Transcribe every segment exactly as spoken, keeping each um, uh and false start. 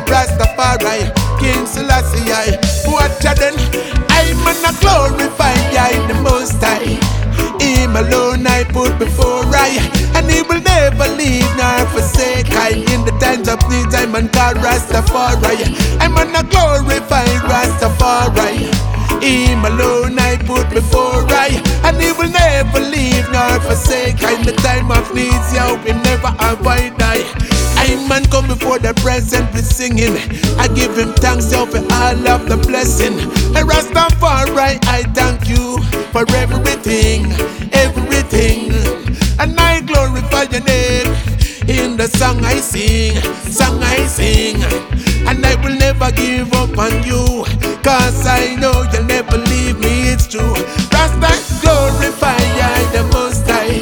Rastafari, King Selassie I. What a then, I'm gonna glorify I, the Most High. Him alone I put before I, and he will never leave nor forsake I. In the times of need I'm on call Rastafari. I'm gonna glorify Rastafari. Him alone I put before I, and he will never leave nor forsake I. In the time of needs, I hope him never avoid I. I man come before the present with singing. I give him thanks yo, for all of the blessing. And Rastafari, I thank you for everything, everything. And I glorify your name in the song I sing, song I sing. And I will never give up on you, cause I know you'll never leave me, it's true. Rasta glorify I, the Most High.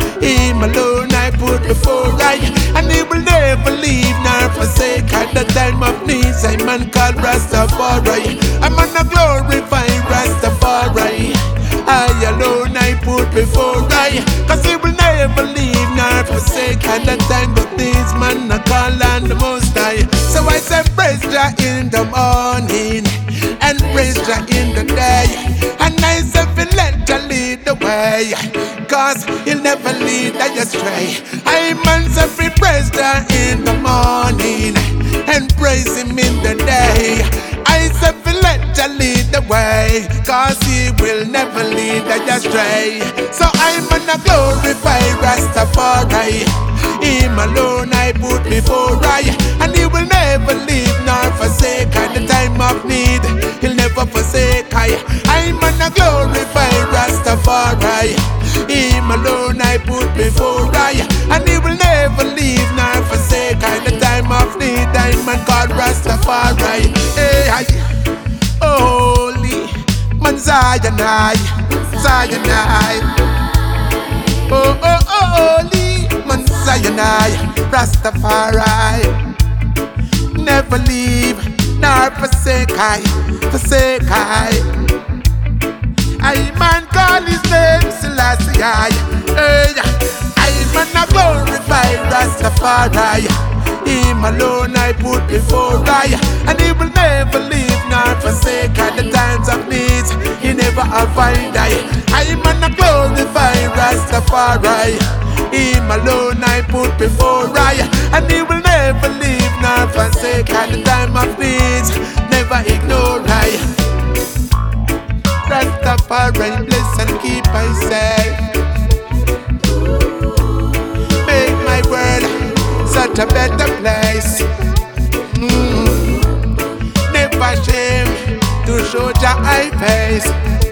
Him alone I put before I, and he will never leave nor forsake. At the time of needs, I'm man called Rastafari. I'm gonna glorify Rastafari. I alone I put before I, cause he will never leave nor forsake. At the time of needs, man I call on the Most High. So I say praise Jah in the morning, and praise Jah in the day, and I say let Jah lead the way, cause he'll never lead I astray. I man say free praise Jah in the morning, and praise him in the day. I say let Jah lead the way, cause he will never lead I astray. So I'm gonna glorify Rastafari. Him alone I put before I, and he will never leave nor forsake. At the time of need, he'll never forsake I. I'm gonna glorify Rastafari. Him alone I put before I, and he will never leave nor forsake. At the time of need, I'm man called Rastafari. Hey, I, holy man Zion I, Zion I. Oh, oh, oh, holy man Zion I, Rastafari. Never leave nor forsake I, forsake I. I man call his name Selassie I. Hey, I man a glorify Rastafari. Him alone I put before I, and he will never leave nor forsake. At the times of needs, he never avoid I. I man a glorify Rastafari. Him alone I put before I, and he will never leave nor forsake. At the time of needs, never ignore I. Rastafari bless and keep I safe. Make my world such a better place. Mm. Never shame to show Jah I face.